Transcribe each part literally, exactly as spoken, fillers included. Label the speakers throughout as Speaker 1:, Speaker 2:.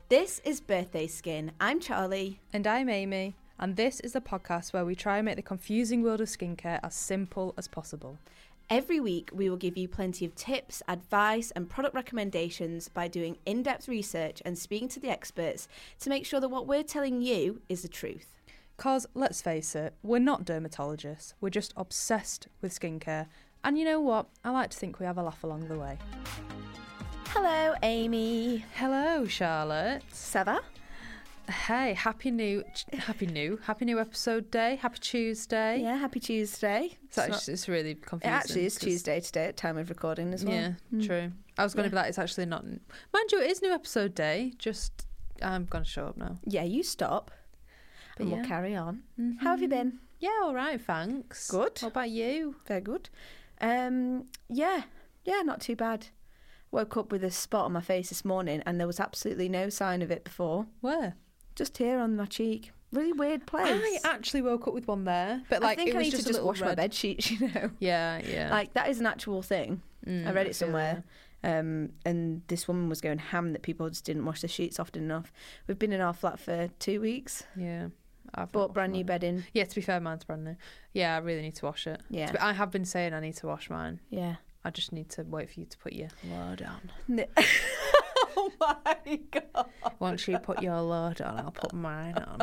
Speaker 1: This is Birthday Skin. I'm Charlie.
Speaker 2: And I'm Amy. And this is a podcast where we try and make the confusing world of skincare as simple as possible.
Speaker 1: Every week, we will give you plenty of tips, advice, and product recommendations by doing in-depth research and speaking to the experts to make sure that what we're telling you is the truth.
Speaker 2: Because, let's face it, we're not dermatologists. We're just obsessed with skincare. And you know what? I like to think we have a laugh along the way.
Speaker 1: Hello, Amy.
Speaker 2: Hello, Charlotte.
Speaker 1: Ça va?
Speaker 2: Hey, happy new, happy new, happy new episode day. Happy Tuesday.
Speaker 1: Yeah, happy Tuesday.
Speaker 2: So
Speaker 1: it's,
Speaker 2: it's,
Speaker 1: not,
Speaker 2: it's really confusing.
Speaker 1: It actually is Tuesday today at time of recording as well.
Speaker 2: Yeah,
Speaker 1: mm.
Speaker 2: true. I was going to
Speaker 1: yeah.
Speaker 2: be like, it's actually not. Mind you, it is new episode day. Just, I'm going to show up now.
Speaker 1: Yeah, you stop.
Speaker 2: But
Speaker 1: and
Speaker 2: yeah.
Speaker 1: we'll carry on.
Speaker 2: Mm-hmm.
Speaker 1: How have you been?
Speaker 2: Yeah, all right, thanks.
Speaker 1: Good.
Speaker 2: What about you?
Speaker 1: Very good. Um, yeah, yeah, not too bad. Woke up with a spot on my face this morning and there was absolutely no sign of it before.
Speaker 2: Where?
Speaker 1: Just here on my cheek. Really weird place.
Speaker 2: I actually woke up with one there, but like
Speaker 1: I think
Speaker 2: it
Speaker 1: I
Speaker 2: was
Speaker 1: need
Speaker 2: just
Speaker 1: to
Speaker 2: a
Speaker 1: just
Speaker 2: little
Speaker 1: wash my
Speaker 2: red.
Speaker 1: bed sheets, you know.
Speaker 2: Yeah, yeah.
Speaker 1: Like that is an actual thing.
Speaker 2: Mm,
Speaker 1: I read
Speaker 2: I
Speaker 1: it
Speaker 2: feel
Speaker 1: somewhere. Um, and this woman was going ham that people just didn't wash the sheets often enough. We've been in our flat for two weeks.
Speaker 2: Yeah. I've
Speaker 1: Bought brand new bedding.
Speaker 2: Yeah, to be fair, mine's brand new. Yeah, I really need to wash it.
Speaker 1: Yeah.
Speaker 2: But I have been saying I need to wash mine.
Speaker 1: Yeah.
Speaker 2: I just need to wait for you to put your load on.
Speaker 1: Oh my God.
Speaker 2: Once you put your load on, I'll put mine on.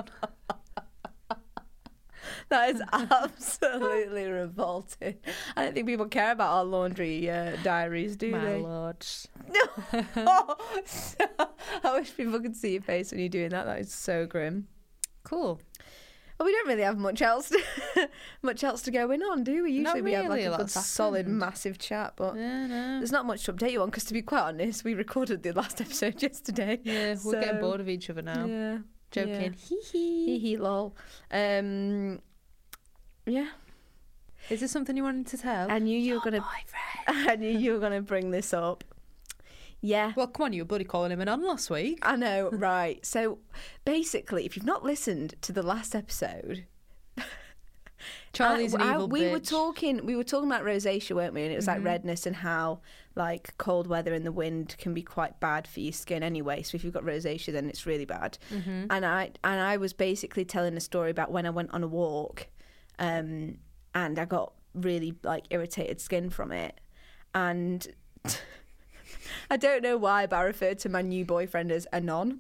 Speaker 1: That is absolutely revolting. I don't think people care about our laundry uh, diaries, do
Speaker 2: My
Speaker 1: they?
Speaker 2: lords.
Speaker 1: No. I wish people could see your face when you're doing that. That is so grim.
Speaker 2: Cool.
Speaker 1: Well, we don't really have much else to, much else to go in on, do we? Usually
Speaker 2: Not
Speaker 1: we have like
Speaker 2: really,
Speaker 1: a good,
Speaker 2: lots
Speaker 1: solid,
Speaker 2: happened.
Speaker 1: massive chat, but
Speaker 2: Yeah, no.
Speaker 1: there's not much to update you on because, to be quite honest, we recorded the last episode yesterday.
Speaker 2: Yeah, we're
Speaker 1: so-
Speaker 2: getting bored of each other now.
Speaker 1: Yeah.
Speaker 2: Joking. Hee hee.
Speaker 1: Hee hee lol. Um, yeah.
Speaker 2: Is there something you wanted to tell?
Speaker 1: I knew you
Speaker 2: Your
Speaker 1: were gonna.
Speaker 2: boyfriend.
Speaker 1: I knew you were gonna bring this up. Yeah.
Speaker 2: Well, come on, you were bloody calling him an on last week.
Speaker 1: I know, right. So basically, if you've not listened to the last episode,
Speaker 2: Charlie's
Speaker 1: I,
Speaker 2: an
Speaker 1: I-
Speaker 2: evil
Speaker 1: we
Speaker 2: bitch.
Speaker 1: were talking we were talking about rosacea, weren't we? And it was like
Speaker 2: Mhm.
Speaker 1: redness and how like cold weather and the wind can be quite bad for your skin anyway. So if you've got rosacea, then it's really bad.
Speaker 2: Mhm.
Speaker 1: And I and I was basically telling a story about when I went on a walk, um, and I got really like irritated skin from it, and I don't know why, but I referred to my new boyfriend as Anon.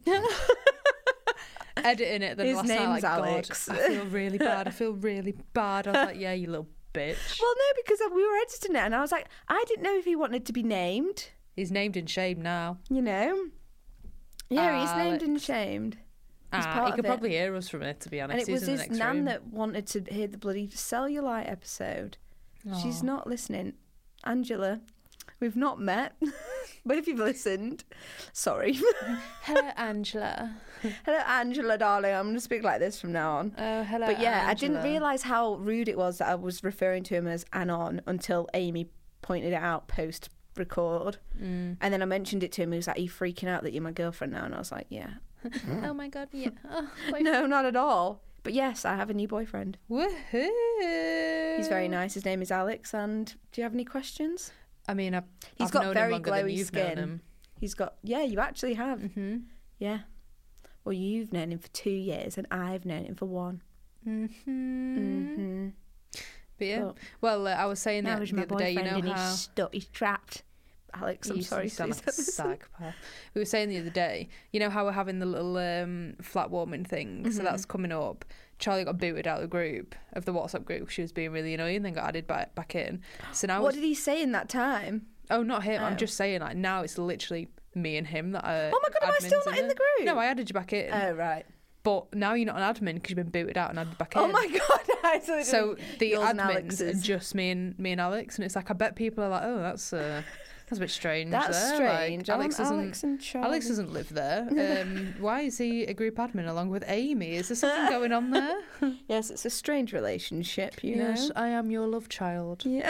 Speaker 2: Editing it then
Speaker 1: His
Speaker 2: last night,
Speaker 1: name's
Speaker 2: like,
Speaker 1: Alex.
Speaker 2: God, I feel really bad. I feel really bad. I was like, yeah, you little bitch.
Speaker 1: Well, no, because we were editing it, and I was like, I didn't know if he wanted to be named.
Speaker 2: He's named in shame now.
Speaker 1: You know? Yeah, he's named and
Speaker 2: Alex.
Speaker 1: shamed. He's
Speaker 2: Ah,
Speaker 1: part
Speaker 2: he could
Speaker 1: of it.
Speaker 2: probably hear us from it, to be honest.
Speaker 1: And it
Speaker 2: He's
Speaker 1: was
Speaker 2: in the
Speaker 1: his
Speaker 2: next
Speaker 1: nan
Speaker 2: room.
Speaker 1: that wanted to hear the bloody cellulite episode. She's
Speaker 2: Aw.
Speaker 1: not listening. Angela, we've not met, but if you've listened, sorry.
Speaker 2: Hello, Angela.
Speaker 1: Hello, Angela, darling. I'm going to speak like this from now on.
Speaker 2: Oh, hello,
Speaker 1: But yeah,
Speaker 2: Angela.
Speaker 1: I didn't realise how rude it was that I was referring to him as Anon until Amy pointed it out post record.
Speaker 2: Mm.
Speaker 1: And then I mentioned it to him. He was like, "Are you freaking out that you're my girlfriend now?" And I was like, "Yeah."
Speaker 2: Oh my god, yeah. Oh,
Speaker 1: No, not at all. But yes, I have a new boyfriend.
Speaker 2: woohoo!
Speaker 1: He's very nice. His name is Alex. And do you have any questions?
Speaker 2: I mean, I've,
Speaker 1: He's
Speaker 2: I've
Speaker 1: got
Speaker 2: known
Speaker 1: very
Speaker 2: him longer than
Speaker 1: glowy
Speaker 2: you've
Speaker 1: skin.
Speaker 2: known him.
Speaker 1: He's got, yeah, you actually have.
Speaker 2: Mm-hmm.
Speaker 1: Yeah. Well, you've known him for two years and I've known him for one.
Speaker 2: Mm-hmm.
Speaker 1: Mm-hmm.
Speaker 2: But yeah.
Speaker 1: But
Speaker 2: well, uh, I was saying
Speaker 1: now
Speaker 2: the,
Speaker 1: he's
Speaker 2: the
Speaker 1: my
Speaker 2: other day, you
Speaker 1: boyfriend
Speaker 2: know
Speaker 1: and
Speaker 2: how...
Speaker 1: he's stuck, he's trapped. Alex, I'm
Speaker 2: You-
Speaker 1: sorry.
Speaker 2: you sound
Speaker 1: please
Speaker 2: like a
Speaker 1: don't listen.
Speaker 2: psychopath. We were saying the other day, you know how we're having the little um, flat warming thing, so
Speaker 1: Mhm.
Speaker 2: that's coming up. Charlie got booted out of the group, of the WhatsApp group. She was being really annoying, then got added back back in. So now,
Speaker 1: What
Speaker 2: it's,
Speaker 1: did he say in that time?
Speaker 2: oh, not him.
Speaker 1: Oh.
Speaker 2: I'm just saying, like now it's literally me and him that are.
Speaker 1: Oh my God, am I still
Speaker 2: admins
Speaker 1: not in the
Speaker 2: it.
Speaker 1: group?
Speaker 2: No, I added you back in.
Speaker 1: Oh, right.
Speaker 2: But now you're not an admin because you've been booted out and added back in.
Speaker 1: Oh my God. I totally
Speaker 2: So
Speaker 1: didn't-
Speaker 2: the
Speaker 1: yours and
Speaker 2: admins are
Speaker 1: Alex's.
Speaker 2: just me and me and Alex, and it's like I bet people are like, oh, that's uh, that's a bit strange.
Speaker 1: That's
Speaker 2: there.
Speaker 1: strange.
Speaker 2: Like, Alex
Speaker 1: I'm
Speaker 2: doesn't.
Speaker 1: Alex and Charlie.
Speaker 2: Alex doesn't live there. Um, why is he a group admin along with Amy? Is there something going on there?
Speaker 1: Yes, it's a strange relationship, you
Speaker 2: yes,
Speaker 1: know.
Speaker 2: I am your love child.
Speaker 1: Yeah.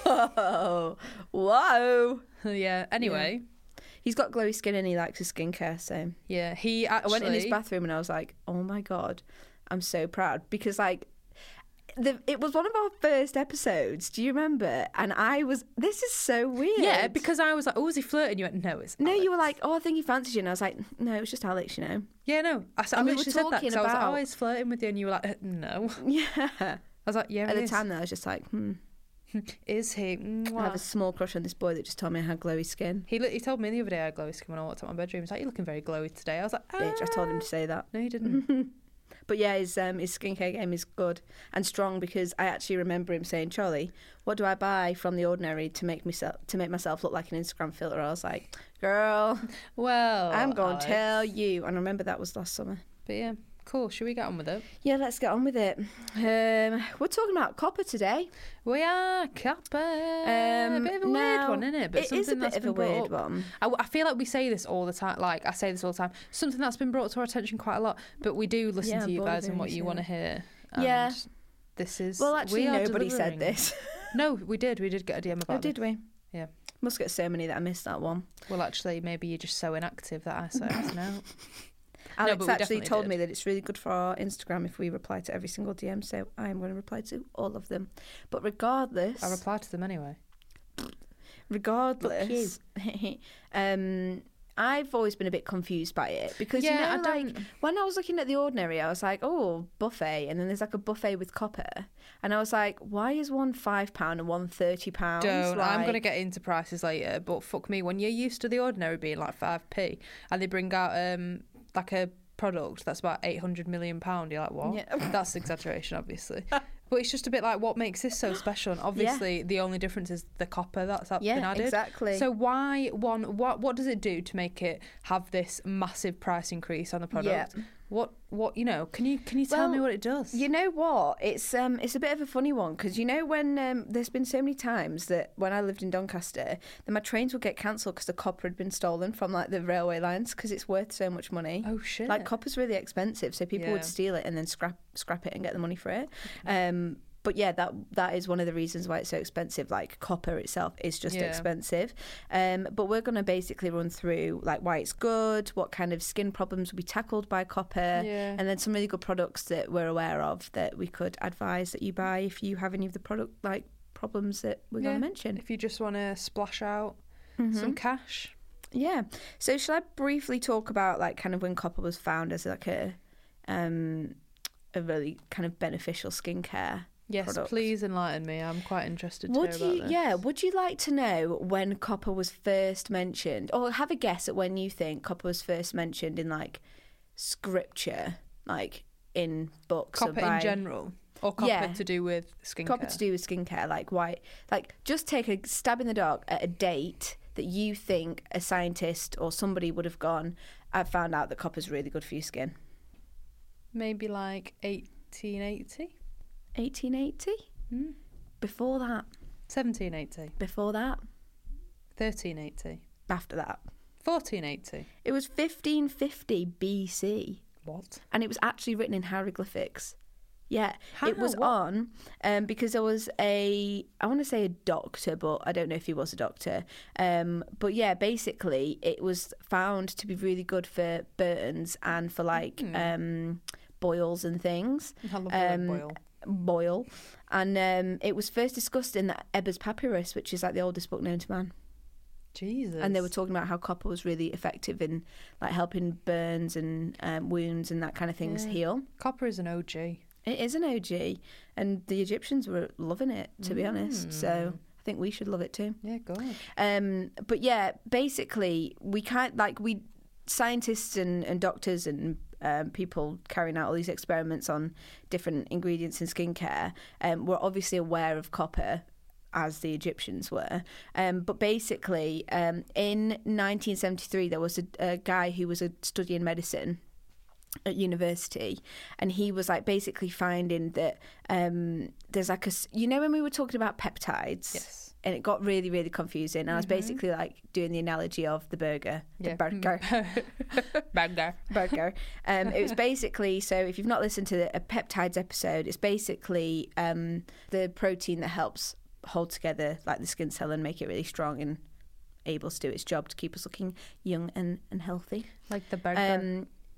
Speaker 1: Oh, whoa.
Speaker 2: Yeah. Anyway,
Speaker 1: He's got glowy skin and he likes his skincare, so
Speaker 2: yeah, he
Speaker 1: I
Speaker 2: actually
Speaker 1: went in his bathroom and I was like, oh my God, I'm so proud. Because, like, the, it was one of our first episodes. Do you remember? And I was, this is so weird.
Speaker 2: Yeah, because I was like, oh, is he flirting? You went, no, it's
Speaker 1: No,
Speaker 2: Alex.
Speaker 1: you were like, oh, I think he fancies you. And I was like, no, it was just Alex, you know.
Speaker 2: Yeah, no. I, I
Speaker 1: And we were
Speaker 2: literally said that
Speaker 1: talking
Speaker 2: because I was like,
Speaker 1: about-
Speaker 2: oh, he's flirting with you. And you were like, uh, no.
Speaker 1: Yeah.
Speaker 2: I was like, yeah,
Speaker 1: At
Speaker 2: he
Speaker 1: the
Speaker 2: is.
Speaker 1: time, though, I was just like, hmm.
Speaker 2: Is he?
Speaker 1: I have a small crush on this boy that just told me I had glowy skin.
Speaker 2: He li- he told me the other day I had glowy skin when I walked out my bedroom. He's like, you're looking very glowy today. I was like, ah.
Speaker 1: Bitch, I told him to say that.
Speaker 2: No, you didn't.
Speaker 1: But yeah, his um, his skincare game is good and strong because I actually remember him saying, Charlie, what do I buy from The Ordinary to make myself to make myself look like an Instagram filter? I was like, girl,
Speaker 2: Well,
Speaker 1: I'm going
Speaker 2: Alex.
Speaker 1: to tell you. And I remember that was last summer.
Speaker 2: But yeah, cool. Should we get on with it?
Speaker 1: Yeah, let's get on with it. Um, we're talking about copper today.
Speaker 2: We are copper.
Speaker 1: Um,
Speaker 2: a bit of a weird
Speaker 1: now,
Speaker 2: one, isn't it? But
Speaker 1: it is a
Speaker 2: something
Speaker 1: bit
Speaker 2: that's
Speaker 1: of
Speaker 2: been
Speaker 1: a
Speaker 2: brought
Speaker 1: weird
Speaker 2: up.
Speaker 1: one.
Speaker 2: I, I feel like we say this all the time. Like I say this all the time. Something that's been brought to our attention quite a lot. But we do listen
Speaker 1: Yeah,
Speaker 2: to
Speaker 1: I'm
Speaker 2: you
Speaker 1: bored of
Speaker 2: guys and
Speaker 1: hearing
Speaker 2: what
Speaker 1: you
Speaker 2: you
Speaker 1: say
Speaker 2: want to
Speaker 1: that.
Speaker 2: hear.
Speaker 1: Yeah.
Speaker 2: And This is.
Speaker 1: Well, actually,
Speaker 2: we are
Speaker 1: nobody said
Speaker 2: delivering.
Speaker 1: this.
Speaker 2: No, we did. We did get a D M about
Speaker 1: Oh, did
Speaker 2: it.
Speaker 1: we?
Speaker 2: Yeah.
Speaker 1: Must get so many that I missed that one.
Speaker 2: Well, actually, maybe you're just so inactive that I say it's now.
Speaker 1: Alex
Speaker 2: but we
Speaker 1: actually
Speaker 2: definitely
Speaker 1: told
Speaker 2: did.
Speaker 1: me that it's really good for our Instagram if we reply to every single D M, so I am going to reply to all of them. But regardless,
Speaker 2: I replied to them anyway.
Speaker 1: regardless, um, I've always been a bit confused by it because
Speaker 2: Yeah,
Speaker 1: you know,
Speaker 2: I
Speaker 1: like
Speaker 2: don't-
Speaker 1: when I was looking at The Ordinary, I was like, oh, buffet, and then there's like a buffet with copper, and I was like, why is one five pound and one thirty pounds?
Speaker 2: Don't. I'm
Speaker 1: Like-
Speaker 2: going to get into prices later, but fuck me, when you're used to The Ordinary being like five p and they bring out um like a product that's about eight hundred million pounds, you're like, what?
Speaker 1: Yeah.
Speaker 2: That's exaggeration, obviously. But it's just a bit like, what makes this so special? And obviously, the only difference is the copper that's been
Speaker 1: Yeah,
Speaker 2: added.
Speaker 1: exactly.
Speaker 2: So why one? What what does it do to make it have this massive price increase on the product?
Speaker 1: Yeah.
Speaker 2: What what you know? Can you can you tell me
Speaker 1: Well,
Speaker 2: what it does?
Speaker 1: You know what? It's um, it's a bit of a funny one because you know when um, there's been so many times that when I lived in Doncaster, that my trains would get cancelled because the copper had been stolen from like the railway lines because it's worth so much money.
Speaker 2: Oh shit!
Speaker 1: Like copper's really expensive, so people
Speaker 2: Yeah.
Speaker 1: would steal it and then scrap scrap it and get the money for it. Um, but yeah, that that is one of the reasons why it's so expensive. Like copper itself is just
Speaker 2: Yeah.
Speaker 1: expensive. Um, but we're going to basically run through like why it's good, what kind of skin problems will be tackled by copper,
Speaker 2: Yeah.
Speaker 1: and then some really good products that we're aware of that we could advise that you buy if you have any of the product like problems that we're
Speaker 2: Yeah.
Speaker 1: going to mention.
Speaker 2: If you just want to splash out
Speaker 1: Mhm.
Speaker 2: some cash.
Speaker 1: Yeah. So shall I briefly talk about like kind of when copper was found as like a um a really kind of beneficial skincare?
Speaker 2: Yes,
Speaker 1: product.
Speaker 2: please enlighten me. I'm quite interested to
Speaker 1: Would
Speaker 2: hear about
Speaker 1: you
Speaker 2: this.
Speaker 1: yeah, would you like to know when copper was first mentioned? Or have a guess at when you think copper was first mentioned in like scripture, like in books or
Speaker 2: Copper
Speaker 1: by
Speaker 2: in general, or copper
Speaker 1: Yeah.
Speaker 2: to do with skincare?
Speaker 1: copper to do with skincare, like why like just take a stab in the dark at a date that you think a scientist or somebody would have gone, I've found out that copper's really good for your skin.
Speaker 2: Maybe like eighteen eighty?
Speaker 1: eighteen eighty?
Speaker 2: Hmm?
Speaker 1: Before that.
Speaker 2: seventeen eighty?
Speaker 1: Before that.
Speaker 2: thirteen eighty?
Speaker 1: After that.
Speaker 2: fourteen eighty?
Speaker 1: It was fifteen fifty B C.
Speaker 2: What?
Speaker 1: And it was actually written in hieroglyphics. Yeah, it
Speaker 2: How?
Speaker 1: was
Speaker 2: What?
Speaker 1: on um, because there was a, I want to say a doctor, but I don't know if he was a doctor. Um, but yeah, basically it was found to be really good for burns and for like
Speaker 2: Hmm.
Speaker 1: um, boils and things.
Speaker 2: I love the word
Speaker 1: Um,
Speaker 2: boil.
Speaker 1: Boil. And um, it was first discussed in the Ebers Papyrus, which is like the oldest book known to man.
Speaker 2: Jesus.
Speaker 1: And they were talking about how copper was really effective in like helping burns and um, wounds and that kind of things
Speaker 2: Yeah.
Speaker 1: heal.
Speaker 2: Copper is an O G.
Speaker 1: It is an O G, and the Egyptians were loving it, to be honest. So
Speaker 2: Mm.
Speaker 1: I think we should love it too.
Speaker 2: Yeah, God.
Speaker 1: Um, but yeah, basically, we can't like we scientists and, and doctors and um, people carrying out all these experiments on different ingredients in skincare. Um, were obviously aware of copper, as the Egyptians were. Um, but basically, um, in nineteen seventy-three, there was a, a guy who was a studying medicine at university, and he was like basically finding that um, there's like a, s- you know when we were talking about peptides,
Speaker 2: Yes.
Speaker 1: and it got really really confusing, and I was
Speaker 2: Mhm.
Speaker 1: basically like doing the analogy of the burger, the
Speaker 2: Yeah.
Speaker 1: burger,
Speaker 2: Burger.
Speaker 1: burger. Um, it was basically, so if you've not listened to the, a peptides episode, it's basically um, the protein that helps hold together like the skin cell and make it really strong and able to do its job to keep us looking young and, and healthy.
Speaker 2: Like the burger.
Speaker 1: Um,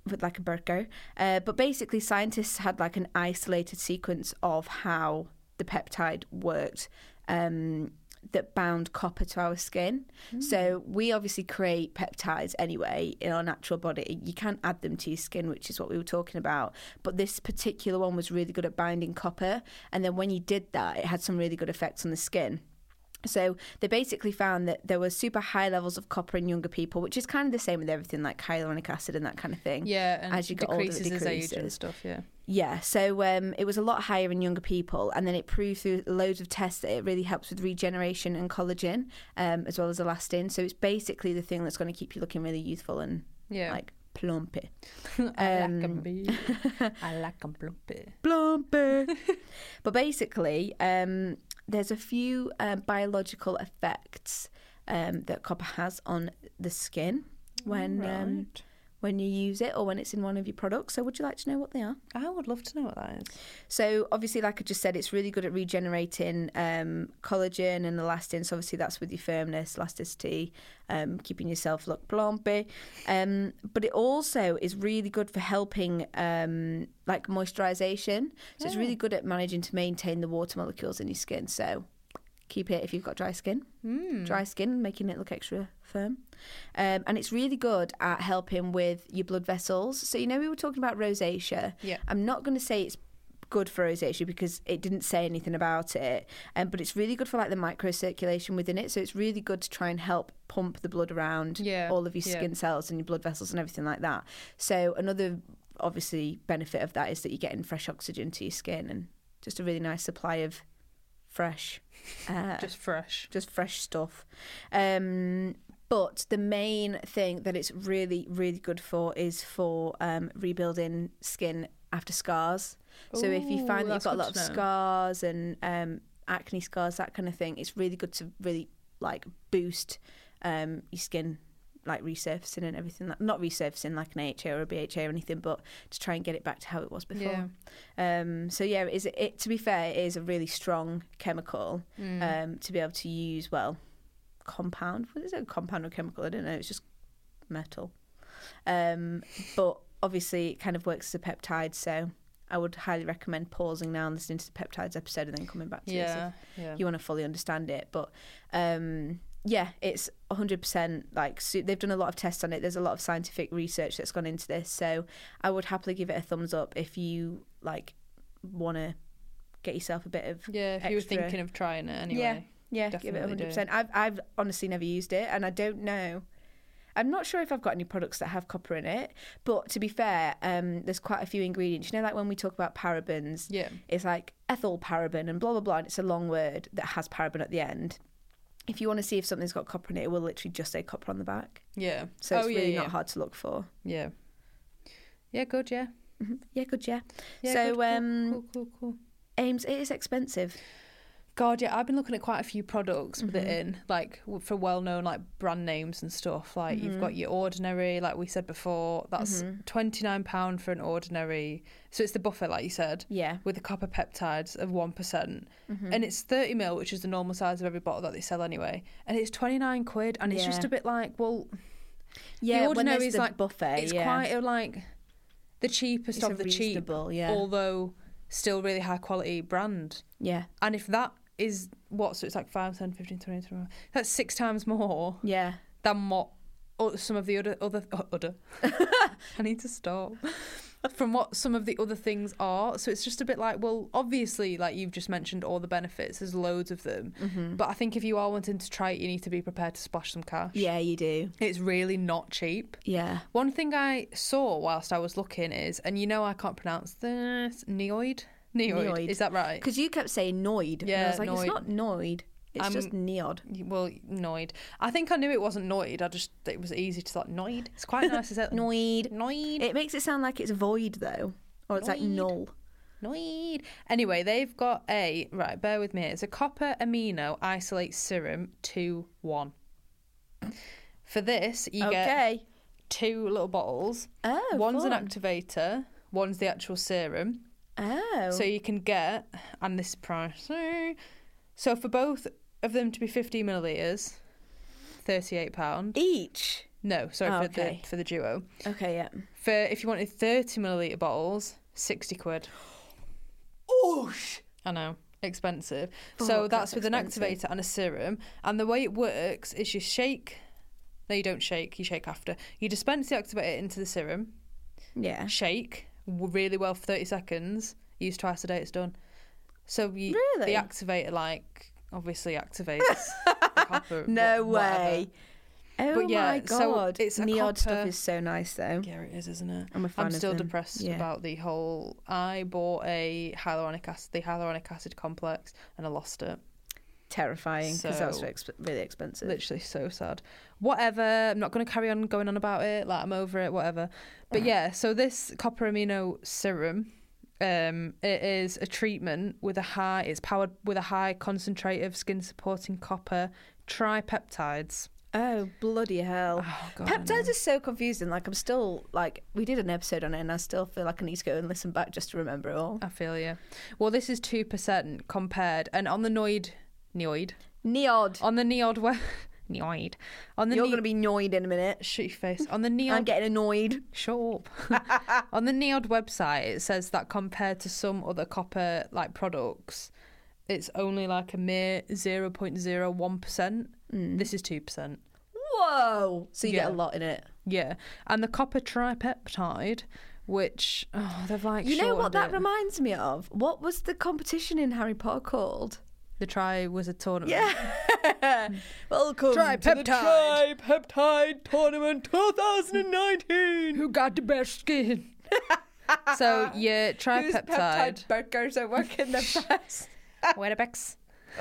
Speaker 1: with like a burger. Uh, but basically, scientists had like an isolated sequence of how the peptide worked um, that bound copper to our skin. Mm. So we obviously create peptides anyway in our natural body. You can't add them to your skin, which is what we were talking about. But this particular one was really good at binding copper. And then when you did that, it had some really good effects on the skin. So they basically found that there were super high levels of copper in younger people, which is kind of the same with everything like hyaluronic acid and that kind of thing.
Speaker 2: Yeah, and
Speaker 1: as you get older, it
Speaker 2: decreases
Speaker 1: decreases.
Speaker 2: his age and stuff, yeah.
Speaker 1: Yeah, so um, it was a lot higher in younger people, and then it proved through loads of tests that it really helps with regeneration and collagen, um, as well as elastin. So it's basically the thing that's going to keep you looking really youthful and
Speaker 2: yeah.
Speaker 1: like plumpy.
Speaker 2: I
Speaker 1: Um,
Speaker 2: like 'em big. I like 'em plumpy.
Speaker 1: Plumpy. But basically, um, there's a few uh, biological effects um, that copper has on the skin when
Speaker 2: Right.
Speaker 1: um, when you use it or when it's in one of your products. So would you like to know what they are?
Speaker 2: I would love to know what that is.
Speaker 1: So obviously, like I just said, it's really good at regenerating um, collagen and elastin. So obviously that's with your firmness, elasticity, um, keeping yourself look plumpy. Um, but it also is really good for helping um, like moisturisation. So it's
Speaker 2: Yeah.
Speaker 1: really good at managing to maintain the water molecules in your skin. So keep it if you've got dry skin.
Speaker 2: Mm.
Speaker 1: Dry skin, making it look extra firm. Um, and it's really good at helping with your blood vessels. So, you know, we were talking about rosacea.
Speaker 2: Yeah.
Speaker 1: I'm not going to say it's good for rosacea because it didn't say anything about it. Um, but it's really good for like the microcirculation within it. So it's really good to try and help pump the blood around
Speaker 2: Yeah.
Speaker 1: all of your
Speaker 2: Yeah.
Speaker 1: skin cells and your blood vessels and everything like that. So another obviously benefit of that is that you're getting fresh oxygen to your skin and just a really nice supply of fresh uh,
Speaker 2: Just fresh.
Speaker 1: just fresh stuff. Um, but the main thing that it's really, really good for is for um, rebuilding skin after scars. So if you
Speaker 2: Ooh,
Speaker 1: find that you've
Speaker 2: that's
Speaker 1: got a
Speaker 2: good
Speaker 1: lot of
Speaker 2: to know.
Speaker 1: scars and um, acne scars, that kind of thing, it's really good to really like boost um, your skin, like resurfacing and everything. Like, not resurfacing like an A H A or a B H A or anything, but to try and get it back to how it was before.
Speaker 2: Yeah.
Speaker 1: Um, so yeah, it is, it, to be fair, it is a really strong chemical
Speaker 2: Mm.
Speaker 1: um, to be able to use, well, compound. What is it? Compound or chemical? I don't know. It's just metal. Um, but obviously, it kind of works as a peptide. So I would highly recommend pausing now and listening to the peptides episode and then coming back to this
Speaker 2: yeah. Yeah.
Speaker 1: if you want to fully understand it. But um, yeah, it's one hundred percent like su- they've done a lot of tests on it. There's a lot of scientific research that's gone into this. So I would happily give it a thumbs up if you like want to get yourself a bit of
Speaker 2: Yeah, if you were
Speaker 1: extra-
Speaker 2: thinking of trying it anyway.
Speaker 1: Yeah. Yeah, give it
Speaker 2: Definitely
Speaker 1: one hundred
Speaker 2: do.
Speaker 1: percent. I've I've honestly never used it, and I don't know. I'm not sure if I've got any products that have copper in it, but to be fair, um, there's quite a few ingredients. You know, like when we talk about parabens,
Speaker 2: Yeah.
Speaker 1: it's like ethyl paraben and blah blah blah, and it's a long word that has paraben at the end. If you want to see if something's got copper in it, it will literally just say copper on the back.
Speaker 2: Yeah.
Speaker 1: So
Speaker 2: oh,
Speaker 1: it's
Speaker 2: yeah,
Speaker 1: really
Speaker 2: yeah.
Speaker 1: not hard to look for.
Speaker 2: Yeah. Yeah, good, yeah.
Speaker 1: hmm Yeah, good, yeah.
Speaker 2: Yeah,
Speaker 1: so
Speaker 2: good, cool,
Speaker 1: um,
Speaker 2: cool, cool, cool.
Speaker 1: Ames, it is expensive.
Speaker 2: God, yeah, I've been looking at quite a few products with it
Speaker 1: Mhm.
Speaker 2: in, like w- for well-known like brand names and stuff. Like you've
Speaker 1: Mhm.
Speaker 2: got your Ordinary, like we said before, that's
Speaker 1: Mhm.
Speaker 2: twenty-nine pounds for an Ordinary. So it's the buffer, like you said,
Speaker 1: Yeah.
Speaker 2: with the copper peptides of one percent.
Speaker 1: Mhm.
Speaker 2: And it's thirty mil, which is the normal size of every bottle that they sell anyway. And it's twenty-nine quid. And it's just
Speaker 1: Yeah.
Speaker 2: a bit like, well,
Speaker 1: yeah, when
Speaker 2: Ordinary
Speaker 1: there's
Speaker 2: is
Speaker 1: the
Speaker 2: like-
Speaker 1: buffet.
Speaker 2: it's
Speaker 1: yeah.
Speaker 2: quite a, like the cheapest
Speaker 1: It's a
Speaker 2: of the cheap,
Speaker 1: reasonable, yeah.
Speaker 2: although still really high quality brand.
Speaker 1: Yeah.
Speaker 2: And if that is what, so it's like five, ten, fifteen, twenty, twenty-one, that's six times more
Speaker 1: Yeah.
Speaker 2: than what o- some of the other, other, uh, other. I need to stop. From what some of the other things are. So it's just a bit like, well, obviously, like you've just mentioned all the benefits, there's loads of them.
Speaker 1: Mm-hmm.
Speaker 2: But I think if you are wanting to try it, you need to be prepared to splash some cash.
Speaker 1: Yeah, you do.
Speaker 2: It's really not cheap.
Speaker 1: Yeah.
Speaker 2: One thing I saw whilst I was looking is, and you know I can't pronounce this, Neoid? Neoid.
Speaker 1: Neoid.
Speaker 2: Is that right?
Speaker 1: Because you kept saying Noid. and I
Speaker 2: Yeah,
Speaker 1: was like,
Speaker 2: Noid.
Speaker 1: it's not Noid. It's
Speaker 2: I'm-
Speaker 1: just Neod.
Speaker 2: Well, Noid. I think I knew it wasn't Noid. I just, it was easy to like, Noid. It's quite nice, is it?
Speaker 1: Noid.
Speaker 2: Noid.
Speaker 1: It makes it sound like it's void, though. Or it's like
Speaker 2: Noid.
Speaker 1: null.
Speaker 2: Noid. Anyway, they've got a, right, bear with me. It's a copper amino isolate serum two one. For this, you get
Speaker 1: Okay.
Speaker 2: two little bottles.
Speaker 1: Oh,
Speaker 2: One's
Speaker 1: fun.
Speaker 2: an activator, one's the actual serum.
Speaker 1: Oh.
Speaker 2: So you can get, and this price. So for both of them to be fifty millilitres, thirty-eight pounds.
Speaker 1: Each?
Speaker 2: No, sorry,
Speaker 1: Oh,
Speaker 2: for
Speaker 1: okay.
Speaker 2: the for the duo.
Speaker 1: Okay, yeah.
Speaker 2: For if you wanted thirty milliliter bottles, sixty quid.
Speaker 1: Oh,
Speaker 2: I know, expensive.
Speaker 1: Fuck,
Speaker 2: so that's,
Speaker 1: that's
Speaker 2: with
Speaker 1: expensive.
Speaker 2: an activator and a serum. And the way it works is you shake. No, you don't shake. You shake after. You dispense the activator into the serum.
Speaker 1: yeah.
Speaker 2: Shake w- really well for thirty seconds. Use twice a day. It's done. So you,
Speaker 1: Really?
Speaker 2: the activator, like, obviously activates the copper.
Speaker 1: No
Speaker 2: wha- whatever.
Speaker 1: way. Oh
Speaker 2: But yeah,
Speaker 1: my
Speaker 2: so
Speaker 1: god.
Speaker 2: it's a
Speaker 1: Neod
Speaker 2: copper-
Speaker 1: stuff is so nice though.
Speaker 2: Yeah, it is, isn't it?
Speaker 1: I'm a fan
Speaker 2: I'm
Speaker 1: of
Speaker 2: still
Speaker 1: them.
Speaker 2: depressed
Speaker 1: Yeah.
Speaker 2: about the whole. I bought a hyaluronic acid, the hyaluronic acid complex, and I lost it.
Speaker 1: Terrifying because that's
Speaker 2: So-
Speaker 1: exp- really expensive.
Speaker 2: Literally so sad. Whatever. I'm not going to carry on going on about it. Like, I'm over it. Whatever. But yeah, so this copper amino serum, um, it is a treatment with a high. It's powered with a high concentrate of skin supporting copper tripeptides.
Speaker 1: Oh bloody hell!
Speaker 2: Oh, God, I know.
Speaker 1: Peptides are so confusing. Like I'm still like we did an episode on it, and I still feel like I need to go and listen back just to remember it all.
Speaker 2: I feel you. Well, this is two percent compared, and on the Noid, Noid,
Speaker 1: Neod.
Speaker 2: on the Neod web, Neod, on the
Speaker 1: You're
Speaker 2: Ne-
Speaker 1: going to be annoyed in a minute.
Speaker 2: Shut your face. On the
Speaker 1: I'm
Speaker 2: Neod,
Speaker 1: getting annoyed.
Speaker 2: shut up. On the Neod website, it says that compared to some other copper like products, it's only like a mere zero point zero one percent. This is two percent.
Speaker 1: Whoa! So you
Speaker 2: Yeah.
Speaker 1: get a lot in it.
Speaker 2: Yeah, and the copper tripeptide, which oh, they've like
Speaker 1: You know what
Speaker 2: shortened
Speaker 1: that
Speaker 2: it.
Speaker 1: reminds me of? What was the competition in Harry Potter called?
Speaker 2: The Tri was a tournament.
Speaker 1: Yeah. Welcome
Speaker 2: Tripeptide.
Speaker 1: to the Tripeptide Tournament twenty nineteen.
Speaker 2: Who got the best skin? So yeah,
Speaker 1: Whose
Speaker 2: tripeptide.
Speaker 1: peptide burgers are working the best?
Speaker 2: Weetabix.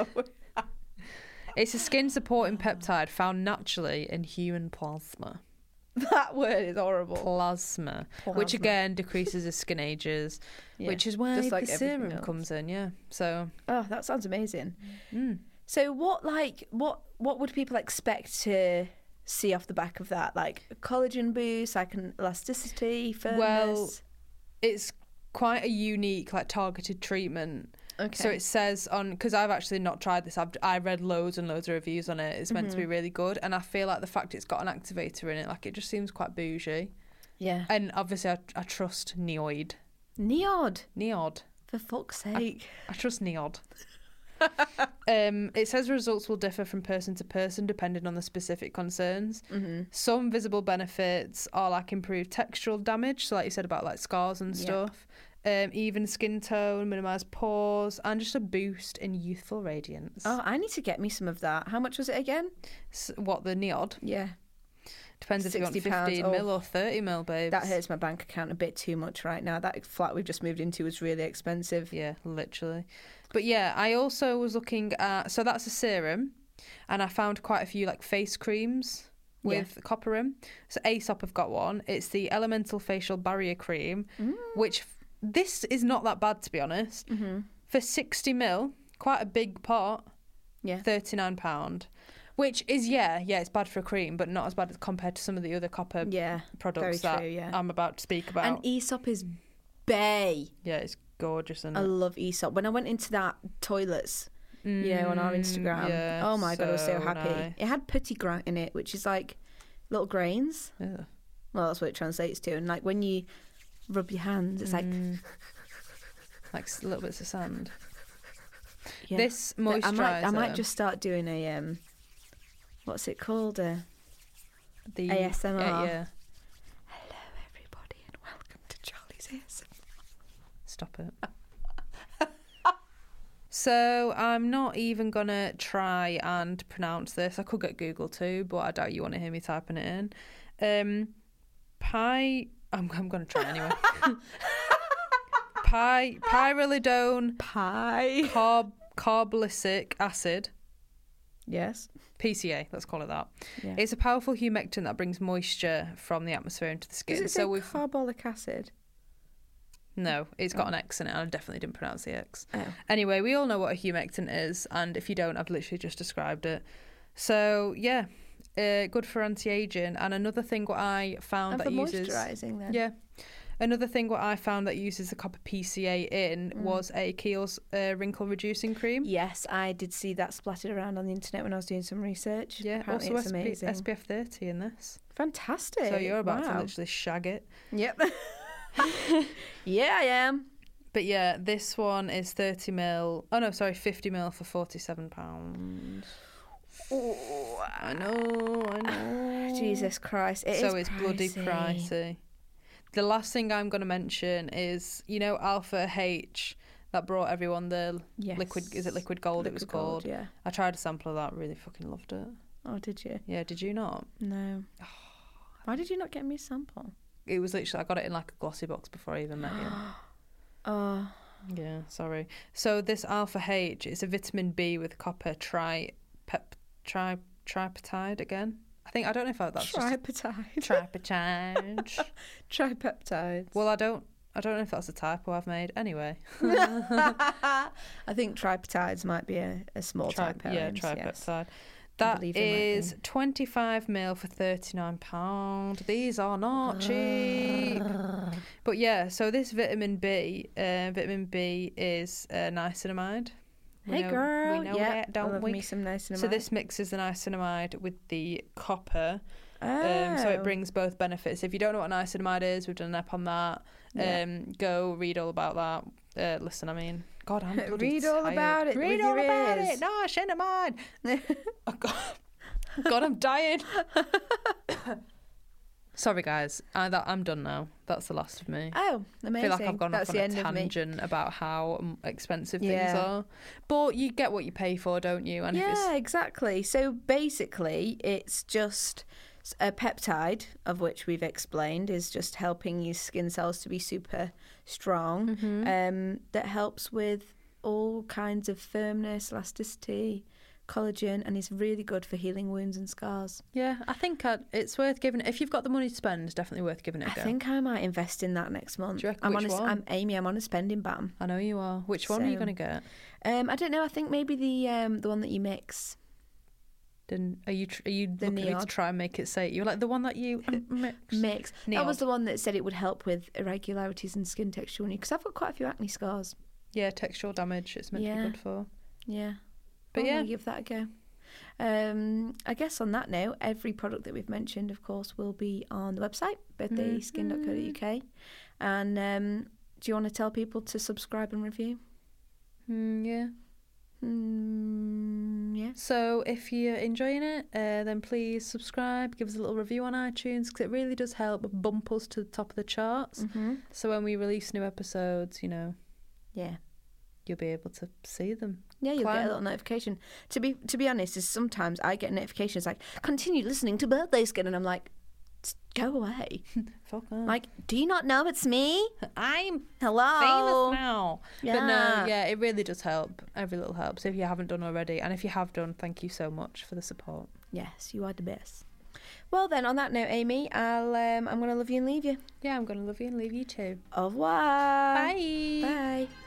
Speaker 2: It's a skin supporting peptide found naturally in human plasma.
Speaker 1: That word is horrible.
Speaker 2: Plasma, which
Speaker 1: Plasma.
Speaker 2: again decreases as skin ages,
Speaker 1: Yeah.
Speaker 2: which is where
Speaker 1: Just like
Speaker 2: the
Speaker 1: everything
Speaker 2: serum
Speaker 1: else.
Speaker 2: comes in. Yeah, so
Speaker 1: Oh, that sounds amazing.
Speaker 2: mm.
Speaker 1: So what like what what would people expect to see off the back of that? Like a collagen boost, like an elasticity, firmness?
Speaker 2: Well, it's quite a unique, like targeted treatment.
Speaker 1: okay.
Speaker 2: So it says on, because I've actually not tried this. I've I read loads and loads of reviews on it. It's meant to be really good, and I feel like the fact it's got an activator in it, like it just seems quite bougie.
Speaker 1: yeah.
Speaker 2: And obviously, I, I trust Neoid.
Speaker 1: Neod,
Speaker 2: Neod.
Speaker 1: for fuck's sake.
Speaker 2: I trust Neod. um, it says results will differ from person to person depending on the specific concerns.
Speaker 1: Mm-hmm.
Speaker 2: Some visible benefits are like improved textural damage, so like you said about like scars and
Speaker 1: Yeah.
Speaker 2: stuff. Um, even skin tone, minimised pores, and just a boost in youthful radiance.
Speaker 1: Oh, I need to get me some of that. How much was it again?
Speaker 2: S- what, the Neod?
Speaker 1: Yeah.
Speaker 2: Depends if you want
Speaker 1: sixty pounds.
Speaker 2: fifteen mil or thirty mil, babes.
Speaker 1: That hurts my bank account a bit too much right now. That flat we've just moved into was really expensive.
Speaker 2: Yeah, literally. But yeah, I also was looking at, so that's a serum, and I found quite a few like face creams with copper in. So Aesop have got one. It's the Elemental Facial Barrier Cream,
Speaker 1: Mm.
Speaker 2: which this is not that bad, to be honest.
Speaker 1: Mm-hmm.
Speaker 2: For sixty mil, quite a big pot,
Speaker 1: Yeah.
Speaker 2: thirty-nine pounds. Which is, yeah, yeah, it's bad for a cream, but not as bad as compared to some of the other copper
Speaker 1: Yeah.
Speaker 2: products
Speaker 1: very
Speaker 2: that
Speaker 1: true, yeah.
Speaker 2: I'm about to speak about.
Speaker 1: And Aesop is bay.
Speaker 2: Yeah, it's gorgeous. And
Speaker 1: I love Aesop. When I went into that toilets, you know, on our Instagram,
Speaker 2: yeah,
Speaker 1: oh my god, I was so
Speaker 2: so
Speaker 1: happy.
Speaker 2: nice.
Speaker 1: It had petit grain in it, which is like little grains.
Speaker 2: Yeah.
Speaker 1: Well, that's what it translates to. And like when you rub your hands, it's like
Speaker 2: Mm. like s- little bits of sand.
Speaker 1: yeah.
Speaker 2: This
Speaker 1: But
Speaker 2: moisturiser.
Speaker 1: I might, I might just start doing a um, what's it called? A
Speaker 2: the,
Speaker 1: A S M R.
Speaker 2: Yeah, yeah.
Speaker 1: hello everybody and welcome to Charlie's A S M R.
Speaker 2: Stop it. So I'm not even gonna try and pronounce this. I could get Google too, but I doubt you want to hear me typing it in. Um, pi. I'm, I'm gonna try anyway. Pi pyrrolidone
Speaker 1: Pie.
Speaker 2: carb carboxylic acid.
Speaker 1: Yes.
Speaker 2: P C A, let's call it that.
Speaker 1: Yeah.
Speaker 2: It's a powerful humectant that brings moisture from the atmosphere into the skin.
Speaker 1: Does it say
Speaker 2: so we've
Speaker 1: carbolic acid?
Speaker 2: no, it's got an X in it, and I definitely didn't pronounce the X.
Speaker 1: Oh.
Speaker 2: Anyway, we all know what a humectant is, and if you don't, I've literally just described it. So yeah, uh, good for anti-aging. And another thing what I found
Speaker 1: And
Speaker 2: that
Speaker 1: for
Speaker 2: uses
Speaker 1: moisturising then.
Speaker 2: yeah, Another thing what I found that uses the copper P C A in
Speaker 1: Mm.
Speaker 2: was a Kiehl's uh, wrinkle reducing cream.
Speaker 1: Yes, I did see that splattered around on the internet when I was doing some research.
Speaker 2: Yeah,
Speaker 1: Apparently
Speaker 2: also
Speaker 1: it's
Speaker 2: S P-
Speaker 1: amazing.
Speaker 2: S P F thirty in this.
Speaker 1: Fantastic.
Speaker 2: So you're about
Speaker 1: Wow.
Speaker 2: to literally shag it.
Speaker 1: Yep. Yeah, I am.
Speaker 2: But yeah, this one is thirty mil. Oh no, sorry, fifty mil for forty-seven pounds.
Speaker 1: Oh,
Speaker 2: I know, I know.
Speaker 1: Jesus Christ. It
Speaker 2: so
Speaker 1: is
Speaker 2: it's bloody
Speaker 1: pricey.
Speaker 2: pricey. The last thing I'm going to mention is, you know, Alpha H that brought everyone the
Speaker 1: Yes.
Speaker 2: liquid. Is it liquid gold? it was
Speaker 1: Liquid gold,
Speaker 2: called.
Speaker 1: Yeah.
Speaker 2: I tried a sample of that. Really fucking loved it.
Speaker 1: Oh, did you?
Speaker 2: Yeah, did you not?
Speaker 1: No. Why did you not get me a sample?
Speaker 2: It was literally, I got it in like a glossy box before I even met you.
Speaker 1: Oh.
Speaker 2: Yeah, sorry. So this Alpha H is a vitamin B with copper tri pep tri tripeptide again. I think I don't know if I, that's
Speaker 1: Tripeptide.
Speaker 2: just tripeptide.
Speaker 1: Tripeptides.
Speaker 2: Well, I don't I don't know if that's a typo I've made. Anyway,
Speaker 1: I think tripeptides might be a, a small
Speaker 2: Tri-
Speaker 1: typo.
Speaker 2: yeah,
Speaker 1: Ames,
Speaker 2: tripeptide.
Speaker 1: yes.
Speaker 2: That
Speaker 1: believe they might
Speaker 2: is
Speaker 1: be.
Speaker 2: twenty-five mil for thirty-nine pound. These are not cheap. But yeah, so this vitamin B, uh, vitamin B is uh, niacinamide. We
Speaker 1: Hey
Speaker 2: know-
Speaker 1: girl,
Speaker 2: we know
Speaker 1: yeah,
Speaker 2: that, don't
Speaker 1: I love
Speaker 2: we?
Speaker 1: me some niacinamide.
Speaker 2: So this mixes the niacinamide with the copper,
Speaker 1: oh.
Speaker 2: um, so it brings both benefits. If you don't know what niacinamide is, we've done an ep on that.
Speaker 1: Yeah.
Speaker 2: Um, go read all about that. Uh, listen, I mean, God, I'm bloody
Speaker 1: Read all
Speaker 2: tired.
Speaker 1: about it
Speaker 2: Read
Speaker 1: with
Speaker 2: all
Speaker 1: your
Speaker 2: about
Speaker 1: ears.
Speaker 2: it. No, niacinamide. Oh, God. God, I'm dying. Sorry, guys. I, that, I'm done now. That's the last of me.
Speaker 1: Oh,
Speaker 2: I
Speaker 1: amazing.
Speaker 2: feel like I've gone
Speaker 1: That's
Speaker 2: off
Speaker 1: the
Speaker 2: on a
Speaker 1: end of me.
Speaker 2: tangent about how um, expensive things
Speaker 1: Yeah.
Speaker 2: are. But you get what you pay for, don't you? And if
Speaker 1: Yeah,
Speaker 2: it's,
Speaker 1: exactly. So basically, it's just a peptide, of which we've explained, is just helping your skin cells to be super strong.
Speaker 2: Mm-hmm.
Speaker 1: Um, that helps with all kinds of firmness, elasticity, collagen, and is really good for healing wounds and scars.
Speaker 2: Yeah, I think I'd, it's worth giving it. If you've got the money to spend, it's definitely worth giving it a
Speaker 1: I
Speaker 2: go.
Speaker 1: think I might invest in that next month.
Speaker 2: Do you reckon?
Speaker 1: I'm
Speaker 2: Which
Speaker 1: on a,
Speaker 2: one?
Speaker 1: I'm Amy. I'm on a spending ban.
Speaker 2: I know you are. Which one are you
Speaker 1: So-
Speaker 2: going to get?
Speaker 1: Um, I don't know. I think maybe the um the one that you mix.
Speaker 2: Then are you tr- are you
Speaker 1: The
Speaker 2: looking at me to
Speaker 1: Neod.
Speaker 2: try and make it say you're like the one that you mix?
Speaker 1: Mix. That was
Speaker 2: Neod.
Speaker 1: the one that said it would help with irregularities in skin texture. Because I've got quite a few acne scars.
Speaker 2: Yeah, textural damage. It's meant to
Speaker 1: Yeah.
Speaker 2: be good for.
Speaker 1: Yeah.
Speaker 2: But
Speaker 1: I'm
Speaker 2: yeah.
Speaker 1: gonna give that a go. Um, I guess on that note, every product that we've mentioned, of course, will be on the website, birthday skin dot co dot uk. And um, do you want to tell people to subscribe and review?
Speaker 2: Mm, yeah.
Speaker 1: Mm, yeah.
Speaker 2: So if you're enjoying it, uh, then please subscribe, give us a little review on iTunes because it really does help bump us to the top of the charts.
Speaker 1: Mm-hmm.
Speaker 2: So when we release new episodes, you know,
Speaker 1: Yeah.
Speaker 2: you'll be able to see them.
Speaker 1: Yeah, you'll get
Speaker 2: Climb.
Speaker 1: a little notification. To be to be honest, is sometimes I get notifications like continue listening to Birthday Skin, and I'm like, "Just go away.
Speaker 2: Fuck off.
Speaker 1: Like, do you not know it's me?
Speaker 2: I'm
Speaker 1: Hello.
Speaker 2: famous now. But no,
Speaker 1: Yeah.
Speaker 2: yeah, it really does help. Every little helps if you haven't done already. And if you have done, thank you so much for the support.
Speaker 1: Yes, you are the best. Well then, on that note, Amy, I'll um, I'm gonna love you and leave you.
Speaker 2: Yeah, I'm going to love you and leave you too.
Speaker 1: Au revoir.
Speaker 2: Bye.
Speaker 1: Bye.